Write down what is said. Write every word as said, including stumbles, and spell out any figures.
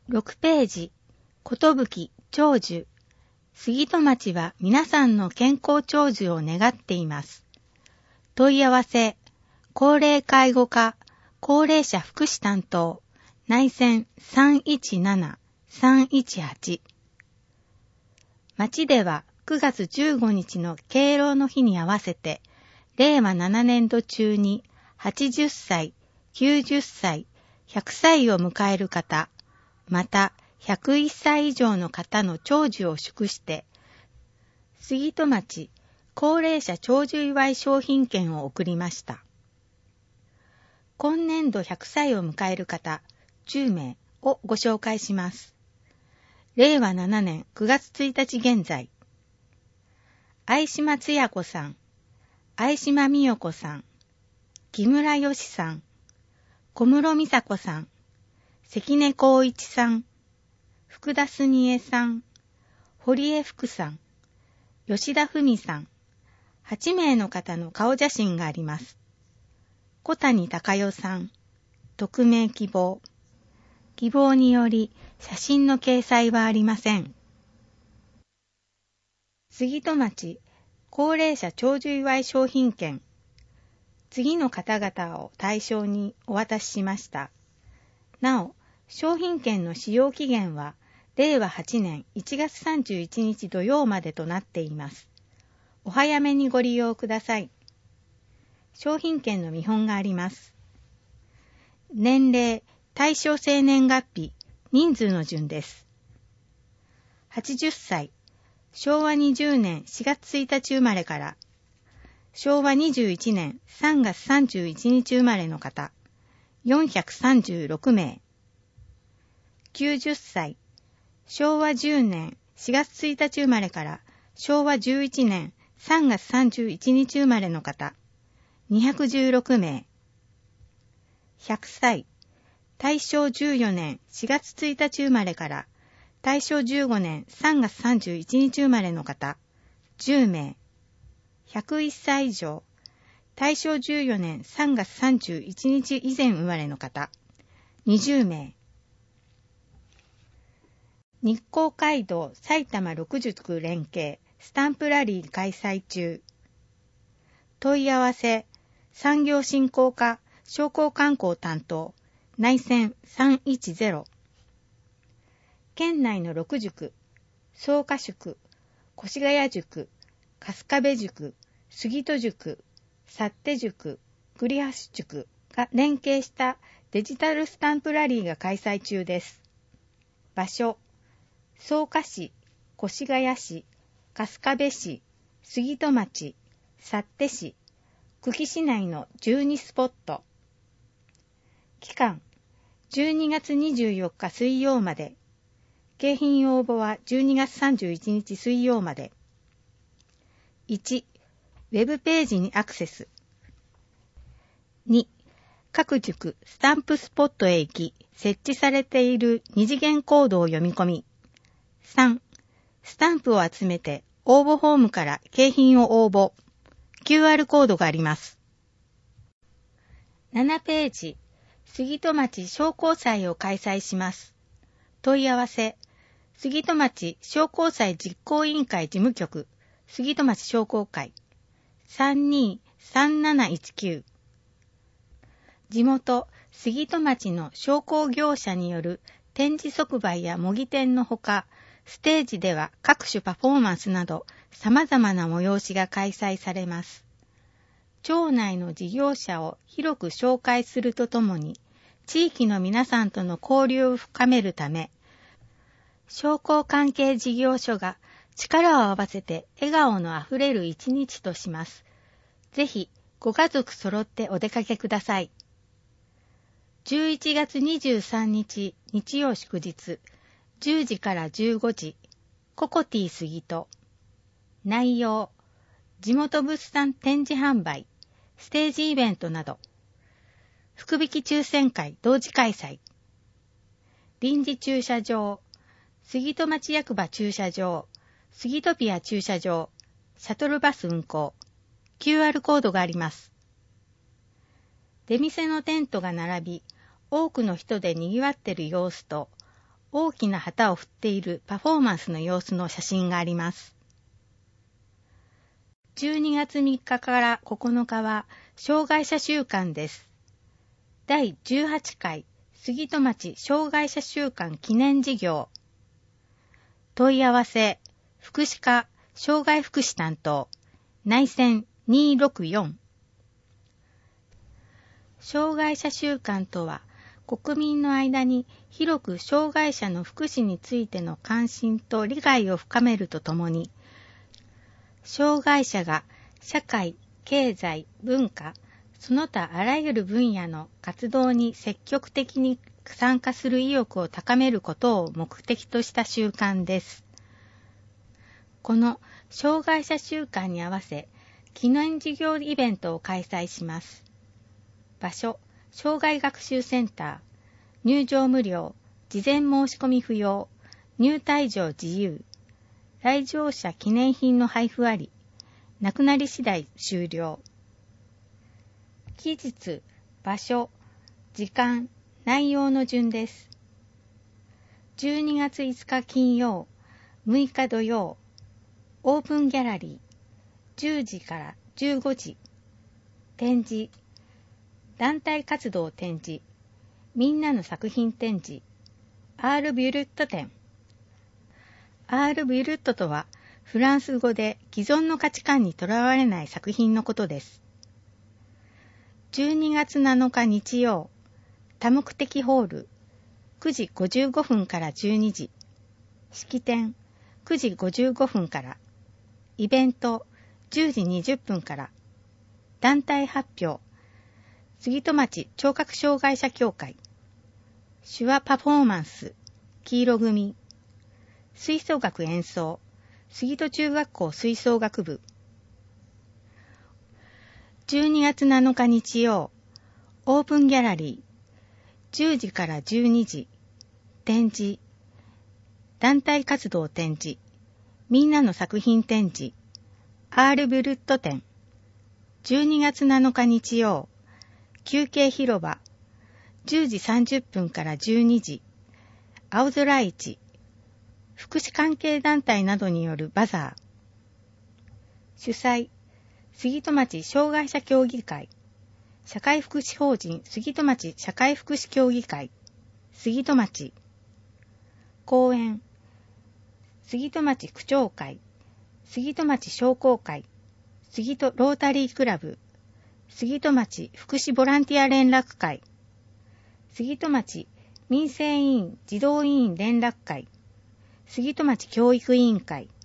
ろくページ、ことぶき長寿。杉戸町は皆さんの健康長寿を願っています。問い合わせ、高齢介護課、高齢者福祉担当、内線 さんいちなな さんいちはち。町ではくがつじゅうごにちの敬老の日に合わせて、れいわななねんど中にはちじゅっさい、きゅうじゅっさい、ひゃくさいを迎える方、またひゃくいっさい以上の方の長寿を祝して、杉戸町高齢者長寿祝い商品券を贈りました。今年度ひゃくさいを迎える方じゅうめいをご紹介します。れいわななねんくがつついたち現在、相島つや子さん、相島美代子さん、木村よしさん、小室美佐子さん、関根光一さん、福田すみえさん、堀江福さん、吉田文さん、はちめいの方の顔写真があります。小谷隆代さん、匿名希望。希望により写真の掲載はありません。杉戸町高齢者長寿祝い商品券。次の方々を対象にお渡ししました。なお、商品券の使用期限はれいわはちねんいちがつさんじゅういちにち土曜までとなっています。お早めにご利用ください。商品券の見本があります。年齢、対象生年月日、人数の順です。はちじゅっさい、しょうわにじゅうねんしがつついたち生まれから、しょうわにじゅういちねんさんがつさんじゅういちにち生まれの方、よんひゃくさんじゅうろくめい。きゅうじゅっさい、しょうわじゅうねんしがつついたち生まれから、しょうわじゅういちねんさんがつさんじゅういちにち生まれの方、にひゃくじゅうろくめい。ひゃくさい、大正じゅうよねんしがつついたち生まれから、大正じゅうごねんさんがつさんじゅういちにち生まれの方、じゅうめい。ひゃくいっさい以上、大正じゅうよねんさんがつさんじゅういちにち以前生まれの方、にじゅうめい。日光街道埼玉ろくじゅく連携スタンプラリー開催中。問い合わせ、産業振興課商工観光担当、内線さんいちゼロ。県内のろくじゅく、草加宿、越谷塾、春日部塾、杉戸塾、幸手塾、栗橋塾が連携したデジタルスタンプラリーが開催中です。場所、草加市、越谷市、春日部市、杉戸町、幸手市、久喜市内のじゅうにスポット。期間、じゅうにがつにじゅうよっか水曜まで。景品応募はじゅうにがつさんじゅういちにち水曜まで。いち、ウェブページにアクセス。に、各塾スタンプスポットへ行き、設置されている二次元コードを読み込み。さん、スタンプを集めて応募フォームから景品を応募。キューアール コードがあります。ななページ、杉戸町商工祭を開催します。問い合わせ、杉戸町商工祭実行委員会事務局、杉戸町商工会、さんにーさんなないちきゅう。地元、杉戸町の商工業者による展示即売や模擬店のほか、ステージでは各種パフォーマンスなど様々な催しが開催されます。町内の事業者を広く紹介するとともに、地域の皆さんとの交流を深めるため、商工関係事業所が力を合わせて笑顔のあふれる一日とします。ぜひご家族揃ってお出かけください。じゅういちがつにじゅうさんにち日曜祝日、じゅうじからじゅうごじ、ココティ杉戸。内容、地元物産展示販売、ステージイベントなど。福引き抽選会同時開催。臨時駐車場、杉戸町役場駐車場、杉戸ピア駐車場、シャトルバス運行。キューアール コードがあります。出店のテントが並び、多くの人で賑わっている様子と、 大きな旗を振っているパフォーマンスの様子の写真があります。じゅうにがつみっかからここのかは障害者週間です。だいじゅうはちかい杉戸町障害者週間記念事業。問い合わせ、福祉課障害福祉担当、内線にーろくよん。障害者週間とは、国民の間に広く障害者の福祉についての関心と理解を深めるとともに、障害者が社会、経済、文化、その他あらゆる分野の活動に積極的に参加する意欲を高めることを目的とした週間です。この障害者週間に合わせ、記念事業イベントを開催します。場所、障害学習センター、入場無料、事前申し込み不要、入退場自由、来場者記念品の配布あり、なくなり次第終了。期日、場所、時間、内容の順です。じゅうにがついつか金曜、むいか土曜、オープンギャラリー、じゅうじからじゅうごじ、展示、団体活動展示、みんなの作品展示、アールビュルット展。アールビュルットとは、フランス語で既存の価値観にとらわれない作品のことです。じゅうにがつなのか日曜、多目的ホール、くじごじゅうごふんからじゅうにじ、式典、くじごじゅうごふんから、イベント、じゅうじにじゅっぷんから、団体発表、杉戸町聴覚障害者協会、手話パフォーマンス、黄色組、吹奏楽演奏、杉戸中学校吹奏楽部。じゅうにがつなのか日曜、オープンギャラリー、じゅうじからじゅうにじ、展示、団体活動展示、みんなの作品展示、アールビュルット展。じゅうにがつなのか日曜、休憩広場、じゅうじさんじゅっぷんからじゅうにじ、青空市、福祉関係団体などによるバザー。主催、杉戸町障害者協議会、社会福祉法人杉戸町社会福祉協議会、杉戸町。講演、杉戸町区長会、杉戸町商工会、杉戸ロータリークラブ、杉戸町福祉ボランティア連絡会、杉戸町民生委員児童委員連絡会、杉戸町教育委員会、